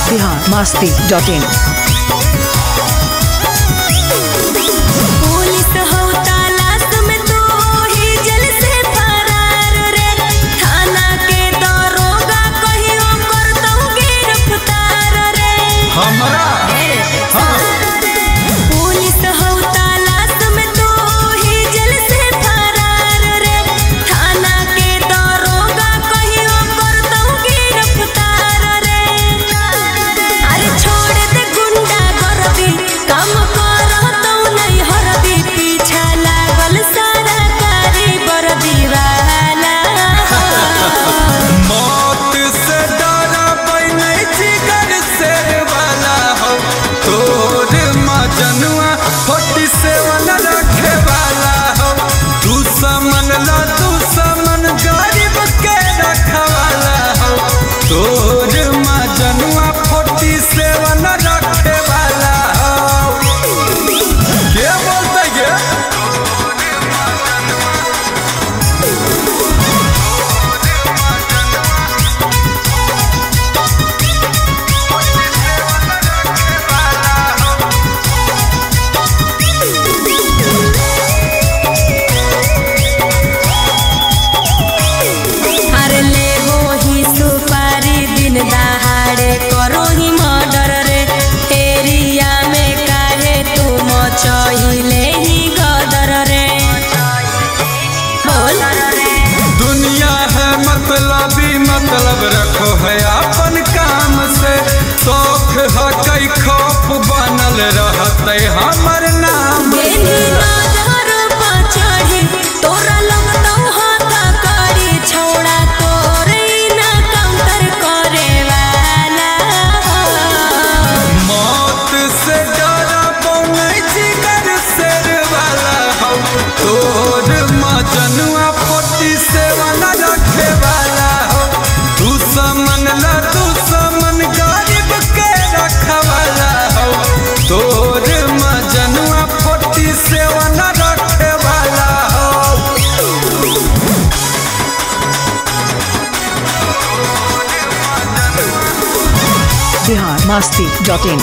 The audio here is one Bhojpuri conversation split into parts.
biharmasti.in पुलिस हो तलाश में तू ही जेल से फरार रे, थाना के दरोगा कहियो करतौ गिरफ्तार रे। हमरा पुलिस हो तलाश में तू ही जेल से फरार रे, थाना के दरोगा कहियो करतौ गिरफ्तार रे। अरे छोड़ दे गुंडा गर्दी, काम करतौ नहीं हरदी, पीछा लागल सरकारी वर्दी वाला। मौत से डरबै नहीं जिगर शेर वाला हो, तोर मजनुआ 47 रखे वाला हो, दुश्मन ला दुश्मन गरीब के रखवाला हो, तोर मजनुआ 47 रखे वाला हो। के बोलते गे? अरे लेबो ही सुपारी दिन दहाड़े करो ही मर्डर रे, एरिया में काहे तू मचहिले ही गदर रे। बोल दुनिया है मतलबी, मतलब रखो है अपन काम से, शौक है कई खौफ बनल रहते हमर नाम बेनी नजर पर चढ़ी तोरा लगतौ हाथ कड़ी, छोड़ा तोरे ना काउंटर करे वाला। मौत से डरबो नहीं जिगर शेर वाला हो, तोर मजनुआ 47 रखे वाला हो, दुश्मन ला दुश्मन गरीब के रखवाला हो, तोर मजनुआ 47 रखे वाला हो। biharmasti.in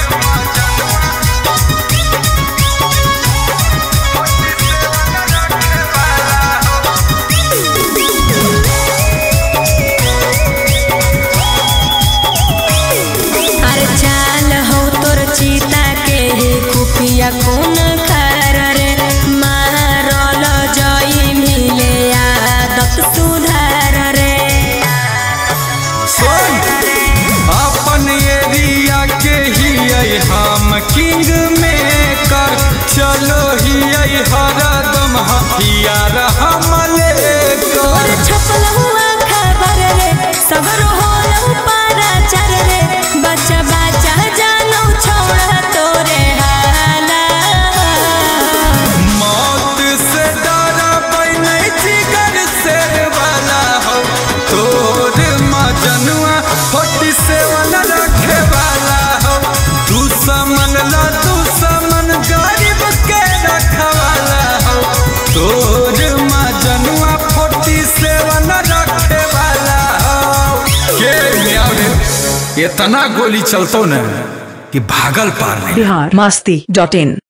अरे चाल हो तोर चीता के ही खुफिया खून खार रे, मारल जई मिले आदत सुधार रे। सुन, अपन एरिया के ही हम किंग मेकर, चलो ही हरदम हथियार हम लेकर। तोर छपल हुआ खबर रे, सबर होलौ पाराचर रे, बच्चा बच्चा जानो छोड़ा तोरे हाला। मौत से डरबै नहीं जिगर शेर वाला हो, तोर मजनुआ 47 रखे वाला हो, दुश्मन ला दुश्मन गरीब के रखवाला हो, तोर मजनुआ 47 रखे वाला हो। के मियाँ रे, इतना गोली चलतो न कि भागल पार नहीं। biharmasti.in